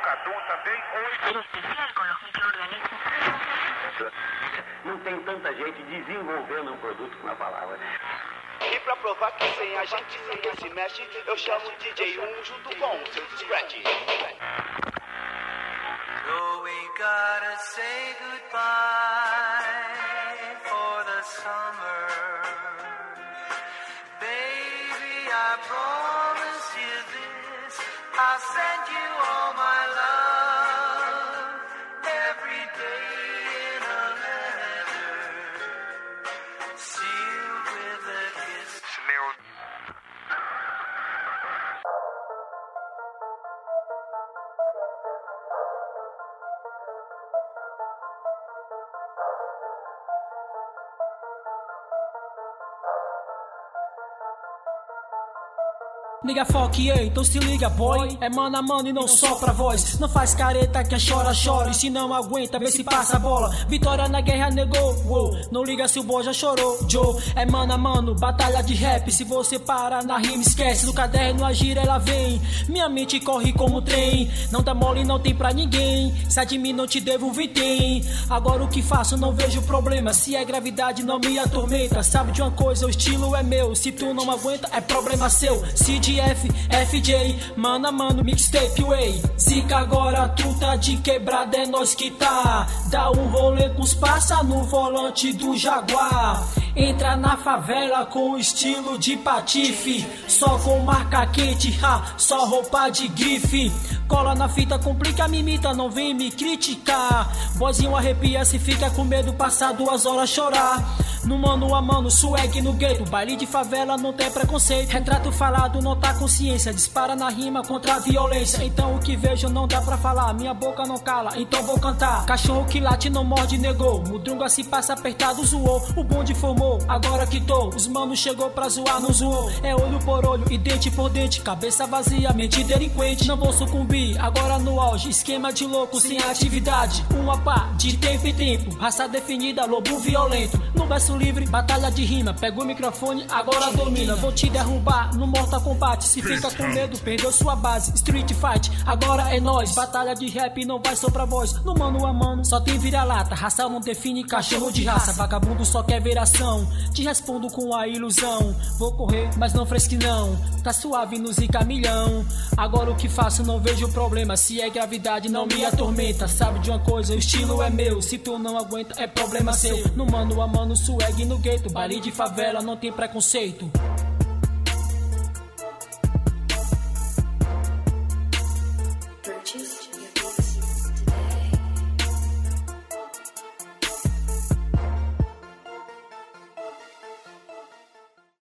Cadu também. Oi. Especial com os micro-organismos. Não tem tanta gente desenvolvendo um produto com a palavra. E pra provar que sem a gente ninguém se mexe, eu chamo o DJ 1 junto com o seu Scratch. So we gotta say goodbye for the summer. Baby, I promise you this, I'll send you all my love every day in a letter, sealed with a kiss. Liga foque, então se liga boy. É mano a mano e não só pra voz. Não faz careta que a chora, chora. E se não aguenta, vê se passa a bola. Vitória na guerra negou, uou. Não liga se o boy já chorou, Joe. É mano a mano, batalha de rap. Se você para na rima, esquece. No caderno a gira ela vem. Minha mente corre como trem. Não dá mole, não tem pra ninguém. Se de mim não te devo tem. Agora o que faço, não vejo problema. Se é gravidade, não me atormenta. Sabe de uma coisa, o estilo é meu. Se tu não aguenta, é problema seu. CDF, FJ, mano a mano, mixtape way. Zica agora, tu tá de quebrada, é nós que tá. Dá um rolê com os passa no volante do Jaguar. Entra na favela com estilo de patife. Só com marca quente, só roupa de grife. Cola na fita, complica a mimita, não vem me criticar. Boizinho arrepia se fica com medo, passar 2 horas chorar. No mano a mano, swag no gueto. Baile de favela não tem preconceito. Retrato falado não tá consciência. Dispara na rima contra a violência. Então o que vejo não dá pra falar. Minha boca não cala, então vou cantar. Cachorro que late não morde, negou. Mudrunga se passa apertado, zoou. O bonde formou, agora quitou. Os manos chegou pra zoar, não zoou. É olho por olho e dente por dente. Cabeça vazia, mente delinquente. Não vou sucumbir, agora no auge. Esquema de louco sem atividade. Uma pá de tempo em tempo. Raça definida, lobo violento. No verso livre, batalha de rima. Pega o microfone, agora domina. Vou te derrubar no Mortal Kombat. Se fica com medo, perdeu sua base. Street Fight, agora é nós. Batalha de rap não vai só pra voz. No mano a mano, só tem vira-lata. Raça não define cachorro de raça. Vagabundo só quer ver ação. Te respondo com a ilusão. Vou correr, mas não fresque não. Tá suave no zica milhão. Agora o que faço não vejo problema. Se é gravidade não me atormenta. Sabe de uma coisa, o estilo é meu. Se tu não aguenta é problema seu. No mano a mano, swag no gueto. Baile de favela não tem preconceito.